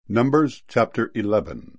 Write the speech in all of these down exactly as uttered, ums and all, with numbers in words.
Numbers chapter eleven.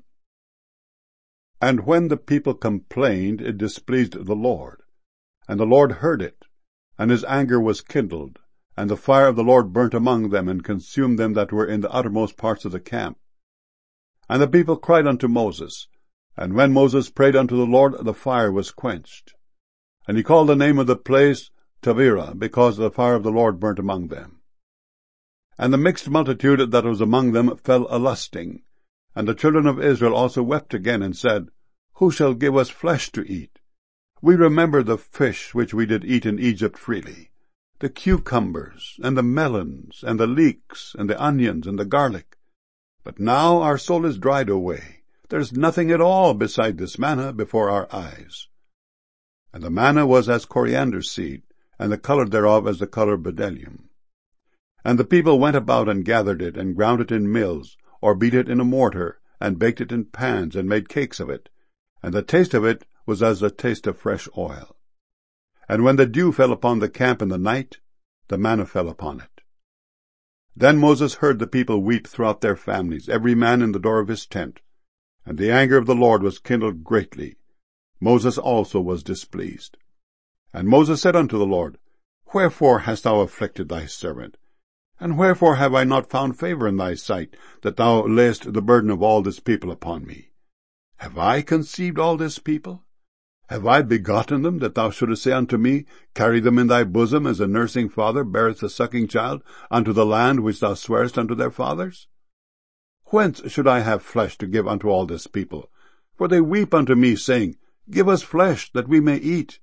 And when the people complained, it displeased the Lord. And the Lord heard it, and his anger was kindled, and the fire of the Lord burnt among them, and consumed them that were in the uttermost parts of the camp. And the people cried unto Moses, and when Moses prayed unto the Lord, the fire was quenched. And he called the name of the place Taberah, because the fire of the Lord burnt among them. And the mixed multitude that was among them fell a-lusting. And the children of Israel also wept again, and said, Who shall give us flesh to eat? We remember the fish which we did eat in Egypt freely, the cucumbers, and the melons, and the leeks, and the onions, and the garlic. But now our soul is dried away. There is nothing at all beside this manna before our eyes. And the manna was as coriander seed, and the color thereof as the color of bdellium. And the people went about and gathered it, and ground it in mills, or beat it in a mortar, and baked it in pans, and made cakes of it. And the taste of it was as the taste of fresh oil. And when the dew fell upon the camp in the night, the manna fell upon it. Then Moses heard the people weep throughout their families, every man in the door of his tent. And the anger of the Lord was kindled greatly. Moses also was displeased. And Moses said unto the Lord, Wherefore hast thou afflicted thy servant? And wherefore have I not found favor in thy sight, that thou layest the burden of all this people upon me? Have I conceived all this people? Have I begotten them, that thou shouldest say unto me, Carry them in thy bosom, as a nursing father beareth the sucking child, unto the land which thou swarest unto their fathers? Whence should I have flesh to give unto all this people? For they weep unto me, saying, Give us flesh, that we may eat.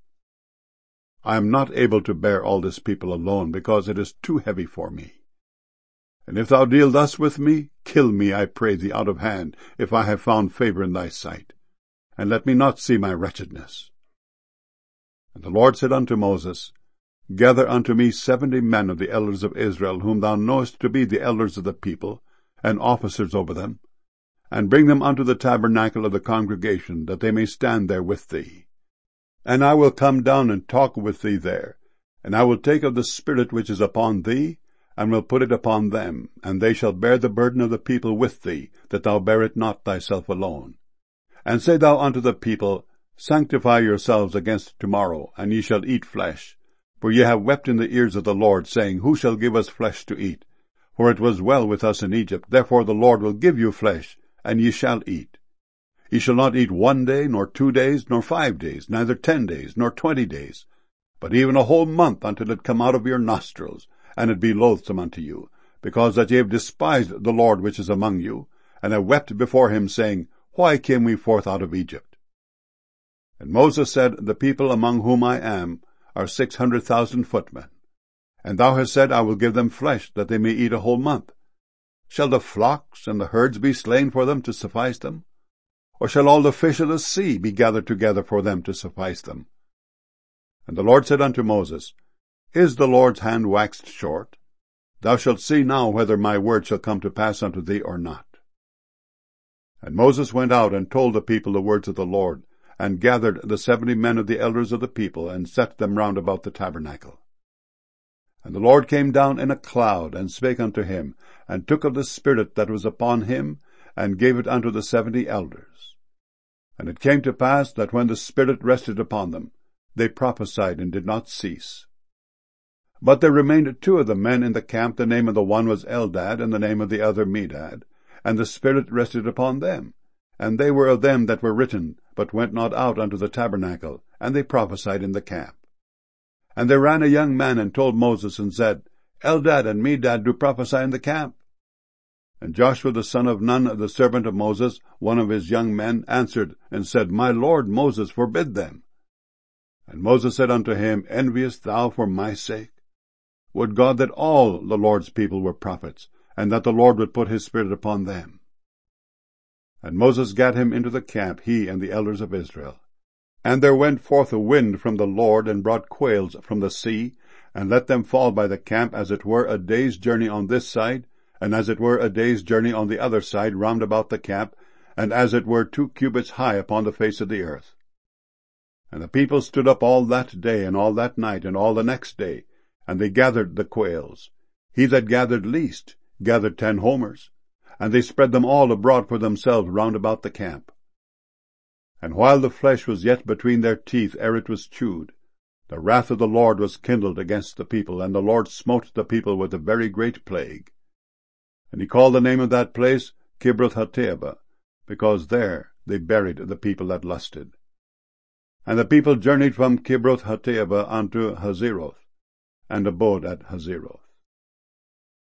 I am not able to bear all this people alone, because it is too heavy for me. And if thou deal thus with me, kill me, I pray thee, out of hand, if I have found favor in thy sight, and let me not see my wretchedness. And the Lord said unto Moses, Gather unto me seventy men of the elders of Israel, whom thou knowest to be the elders of the people, and officers over them, and bring them unto the tabernacle of the congregation, that they may stand there with thee. And I will come down and talk with thee there, and I will take of the Spirit which is upon thee, and will put it upon them, and they shall bear the burden of the people with thee, that thou bear it not thyself alone. And say thou unto the people, Sanctify yourselves against tomorrow, and ye shall eat flesh. For ye have wept in the ears of the Lord, saying, Who shall give us flesh to eat? For it was well with us in Egypt, therefore the Lord will give you flesh, and ye shall eat. Ye shall not eat one day, nor two days, nor five days, neither ten days, nor twenty days, but even a whole month until it come out of your nostrils, and it be loathsome unto you, because that ye have despised the Lord which is among you, and have wept before him, saying, Why came we forth out of Egypt? And Moses said, The people among whom I am are six hundred thousand footmen. And thou hast said, I will give them flesh, that they may eat a whole month. Shall the flocks and the herds be slain for them to suffice them? Or shall all the fish of the sea be gathered together for them to suffice them? And the Lord said unto Moses, Is the Lord's hand waxed short? Thou shalt see now whether my word shall come to pass unto thee or not. And Moses went out and told the people the words of the Lord, and gathered the seventy men of the elders of the people, and set them round about the tabernacle. And the Lord came down in a cloud, and spake unto him, and took of the Spirit that was upon him, and gave it unto the seventy elders. And it came to pass that when the Spirit rested upon them, they prophesied and did not cease. But there remained two of the men in the camp, the name of the one was Eldad, and the name of the other Medad, and the Spirit rested upon them. And they were of them that were written, but went not out unto the tabernacle, and they prophesied in the camp. And there ran a young man, and told Moses, and said, Eldad and Medad do prophesy in the camp. And Joshua the son of Nun, the servant of Moses, one of his young men, answered, and said, My lord Moses, forbid them. And Moses said unto him, Enviest thou for my sake? Would God that all the Lord's people were prophets, and that the Lord would put his Spirit upon them. And Moses gat him into the camp, he and the elders of Israel. And there went forth a wind from the Lord, and brought quails from the sea, and let them fall by the camp, as it were a day's journey on this side, and as it were a day's journey on the other side round about the camp, and as it were two cubits high upon the face of the earth. And the people stood up all that day, and all that night, and all the next day, and they gathered the quails. He that gathered least gathered ten homers, and they spread them all abroad for themselves round about the camp. And while the flesh was yet between their teeth ere it was chewed, the wrath of the Lord was kindled against the people, and the Lord smote the people with a very great plague. And he called the name of that place Kibroth-Hattaavah, because there they buried the people that lusted. And the people journeyed from Kibroth-Hattaavah unto Hazeroth, and abode at Hazeroth.